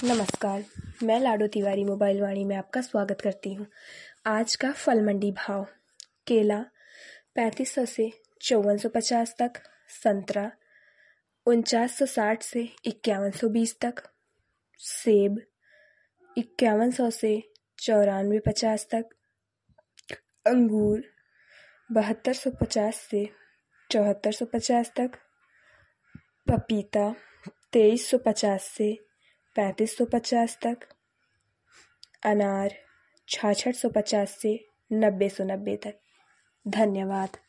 नमस्कार, मैं लाडो तिवारी मोबाइल वाणी में आपका स्वागत करती हूँ। आज का फल मंडी भाव: केला 3500 से 5450 तक, संतरा 4960 से 5120 तक, सेब 5100 से 9450 तक, अंगूर 7250 से 7450 तक, पपीता 2350 से 3550 तक, अनार 6650 से 9090 तक। धन्यवाद।